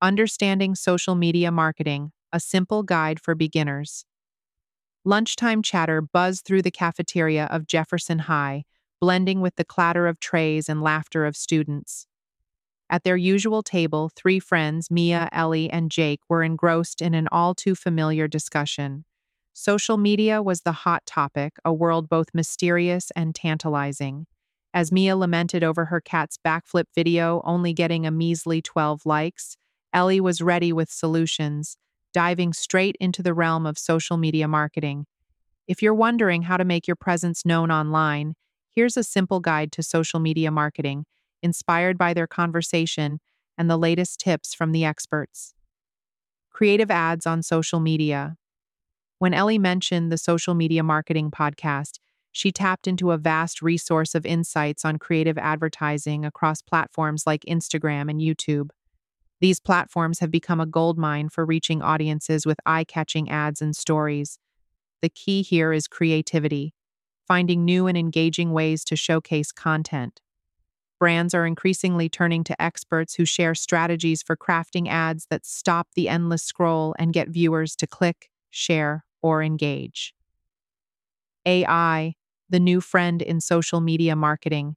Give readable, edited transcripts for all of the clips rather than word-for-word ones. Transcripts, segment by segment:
Understanding Social Media Marketing, a simple guide for beginners. Lunchtime chatter buzzed through the cafeteria of Jefferson High, blending with the clatter of trays and laughter of students. At their usual table, three friends, Mia, Ellie, and Jake, were engrossed in an all too familiar discussion. Social media was the hot topic, a world both mysterious and tantalizing. As Mia lamented over her cat's backflip video only getting a measly 12 likes, Ellie was ready with solutions, diving straight into the realm of social media marketing. If you're wondering how to make your presence known online, here's a simple guide to social media marketing, inspired by their conversation and the latest tips from the experts. Creative ads on social media. When Ellie mentioned the Social Media Marketing Podcast, she tapped into a vast resource of insights on creative advertising across platforms like Instagram and YouTube. These platforms have become a goldmine for reaching audiences with eye-catching ads and stories. The key here is creativity, finding new and engaging ways to showcase content. Brands are increasingly turning to experts who share strategies for crafting ads that stop the endless scroll and get viewers to click, share, or engage. AI, the new friend in social media marketing.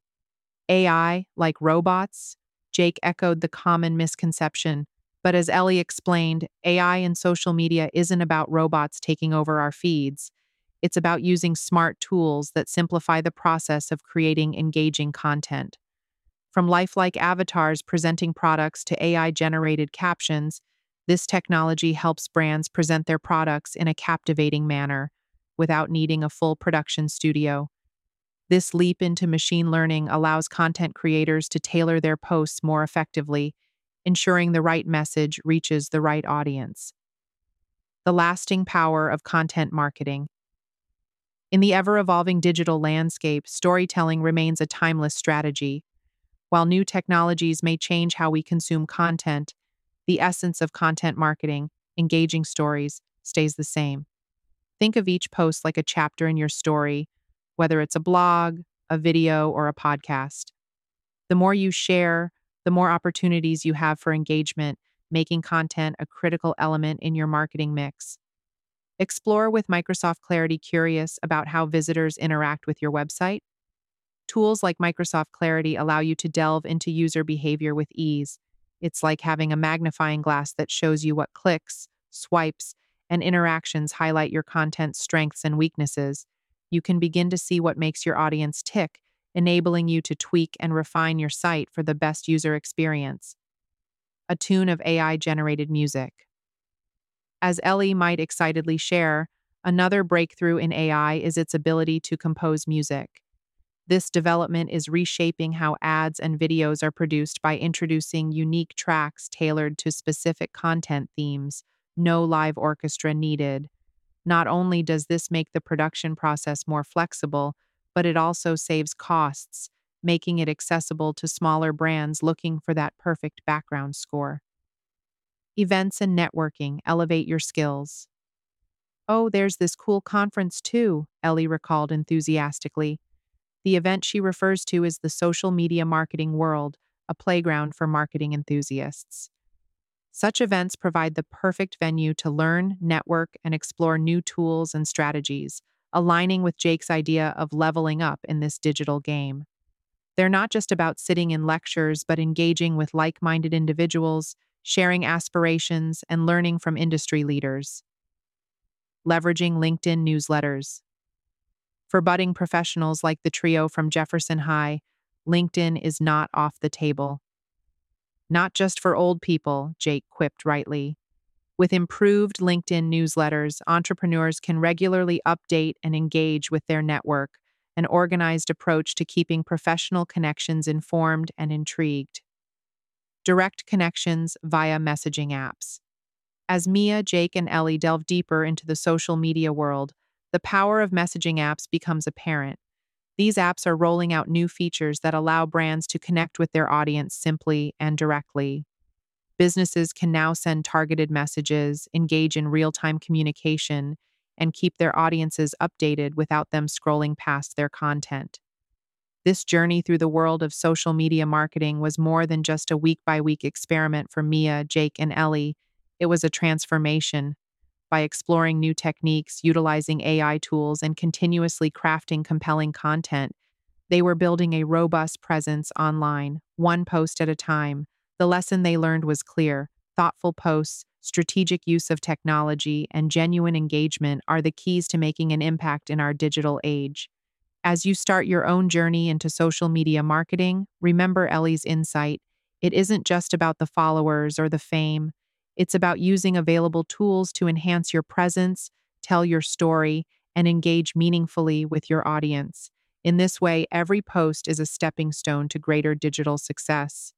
AI, like robots? Jake echoed the common misconception. But as Ellie explained, AI in social media isn't about robots taking over our feeds. It's about using smart tools that simplify the process of creating engaging content. From lifelike avatars presenting products to AI-generated captions, this technology helps brands present their products in a captivating manner without needing a full production studio. This leap into machine learning allows content creators to tailor their posts more effectively, ensuring the right message reaches the right audience. The lasting power of content marketing. In the ever-evolving digital landscape, storytelling remains a timeless strategy. While new technologies may change how we consume content, the essence of content marketing, engaging stories, stays the same. Think of each post like a chapter in your story, whether it's a blog, a video, or a podcast. The more you share, the more opportunities you have for engagement, making content a critical element in your marketing mix. Explore with Microsoft Clarity. Curious about how visitors interact with your website? Tools like Microsoft Clarity allow you to delve into user behavior with ease. It's like having a magnifying glass that shows you what clicks, swipes, and interactions highlight your content's strengths and weaknesses. You can begin to see what makes your audience tick, enabling you to tweak and refine your site for the best user experience. A tune of AI-generated music. As Ellie might excitedly share, another breakthrough in AI is its ability to compose music. This development is reshaping how ads and videos are produced by introducing unique tracks tailored to specific content themes, no live orchestra needed. Not only does this make the production process more flexible, but it also saves costs, making it accessible to smaller brands looking for that perfect background score. Events and networking elevate your skills. Oh, there's this cool conference too, Ellie recalled enthusiastically. The event she refers to is the Social Media Marketing World, a playground for marketing enthusiasts. Such events provide the perfect venue to learn, network, and explore new tools and strategies, aligning with Jake's idea of leveling up in this digital game. They're not just about sitting in lectures, but engaging with like-minded individuals, sharing aspirations, and learning from industry leaders. Leveraging LinkedIn newsletters. For budding professionals like the trio from Jefferson High, LinkedIn is not off the table. Not just for old people, Jake quipped rightly. With improved LinkedIn newsletters, entrepreneurs can regularly update and engage with their network, an organized approach to keeping professional connections informed and intrigued. Direct connections via messaging apps. As Mia, Jake, and Ellie delve deeper into the social media world, the power of messaging apps becomes apparent. These apps are rolling out new features that allow brands to connect with their audience simply and directly. Businesses can now send targeted messages, engage in real-time communication, and keep their audiences updated without them scrolling past their content. This journey through the world of social media marketing was more than just a week by week experiment for Mia, Jake, and Ellie. It was a transformation. By exploring new techniques, utilizing AI tools, and continuously crafting compelling content, they were building a robust presence online, one post at a time. The lesson they learned was clear: thoughtful posts, strategic use of technology, and genuine engagement are the keys to making an impact in our digital age. As you start your own journey into social media marketing, remember Ellie's insight. It isn't just about the followers or the fame, it's about using available tools to enhance your presence, tell your story, and engage meaningfully with your audience. In this way, every post is a stepping stone to greater digital success.